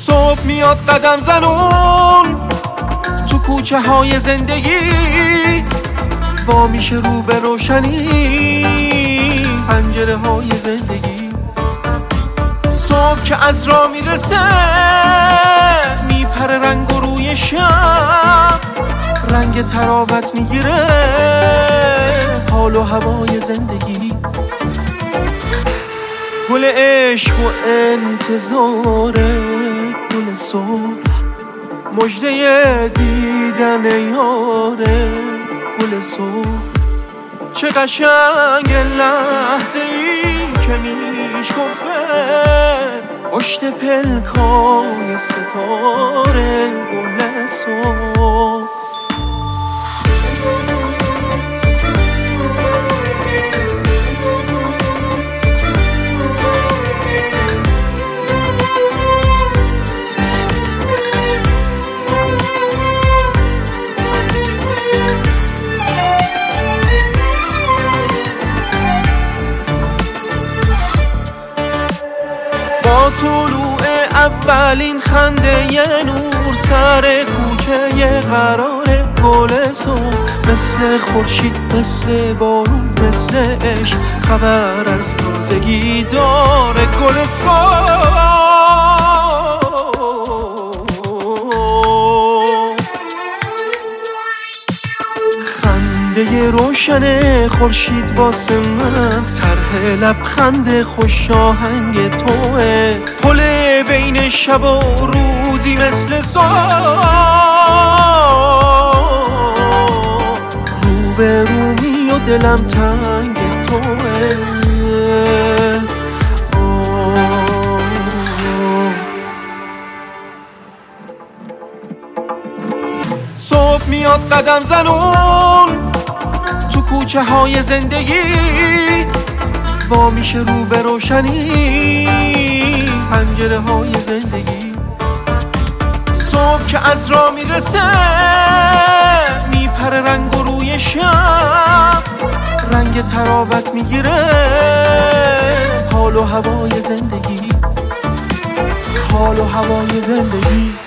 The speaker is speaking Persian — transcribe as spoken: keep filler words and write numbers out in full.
صبح میاد قدم زنون تو کوچه های زندگی، وا میشه رو به روشنی پنجره های زندگی. صبح که از راه میرسه میپره رنگ و روی شب، رنگ تراوت میگیره حال و هوای زندگی. گل عشق و انتظار گل صبح، مژده دیدن یاره گل صبح. چه قشنگ لحظه ای که میشکفه پشت پلکای ستاره گل صبح. با طلوع اولین خنده ی نور سر کوچه ی قرار گل صبح، مثل خورشید مثل بارون مثل عشق خبر از تازگی داره گل صبح. خنده روشن خورشید واسه من طرح لبخند خوش آهنگ توه، پل بین شب و روزی مثل صبح، رو به رومی و دلم تنگ توه. صبح میاد قدم زنون تو کوچه های زندگی، وا میشه رو به روشنی پنجره های زندگی. صبح که از راه میرسه میپره رنگ و روی شب، رنگ تراوت میگیره حال و هوای زندگی، حال و هوای زندگی.